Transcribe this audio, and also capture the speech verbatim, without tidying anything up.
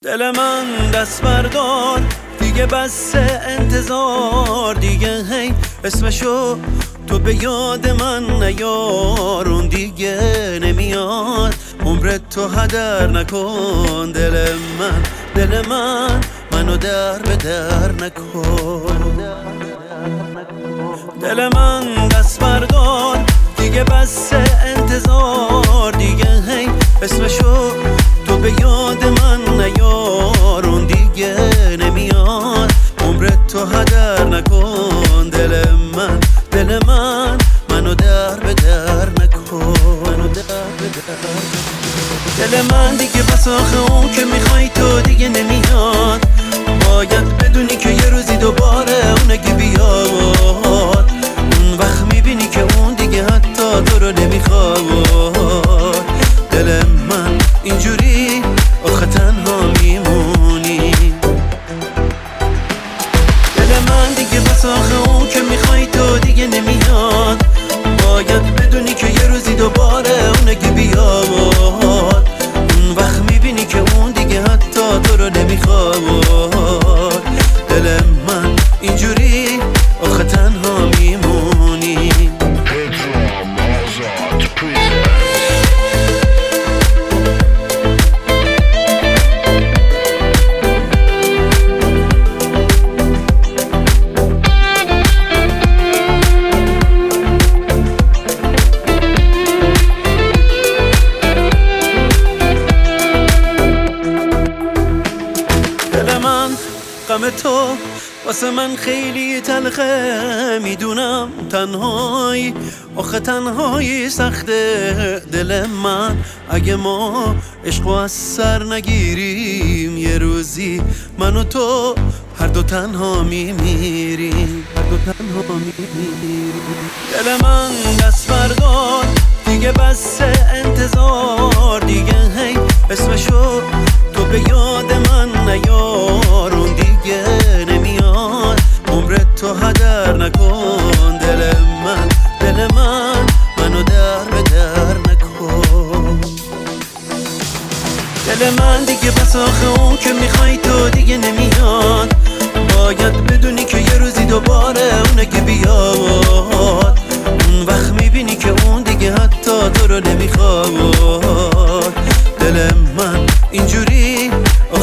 دل من دست بردار دیگه بس انتظار، دیگه هی اسمشو تو به یاد من نیار، اون دیگه نمیاد، عمرت تو هدر نکن. دل من دل من منو در به در نکن. دل من دست بردار دیگه بس انتظار، دیگه هی اسمشو تو به یاد من نیار، اون دیگه نمیاد، عمرت تو هدر نکن. دل من دل من منو در به در نکن. منو در به در نکن. دل من دیگه بس آخه اون که میخوای تو دیگه نمیاد، باید بدونی که یه روزی دوباره اون اگه بیاد، اون وقت میبینی که اون دیگه حتی تو رو نمیخواد. دل من اینجوری آخه تنها میمونی. دل من دیگه بس آخه اون که میخوای تو دیگه نمیاد، باید بدونی که یه روزی دوباره اون اگه بیاد، اون وقت میبینی که اون دیگه حتی تو رو نمیخواد. دل من اینجوری آخه تنها میمونی. غم تو واسه من خیلی تلخه، میدونم تنهایی آخه تنهایی سخته. دل من اگه ما عشقو از سر نگیریم، یه روزی من و تو هر دو تنها میمیریم. هر دو تنها میمیریم. دل من دست بردار دیگه بس انتظار، دیگه هی اسمشو تو به یاد من نیار، اون دیگه نمیاد، عمرت تو هدر نکن. دل من دل من منو در به در نکن. دل من دیگه بس آخه اون که میخوای تو دیگه نمیاد، باید بدونی که یه روزی دوباره اون اگه بیاد، اون وقت میبینی که اون دیگه حتی تو رو نمیخواد. دل من اینجوری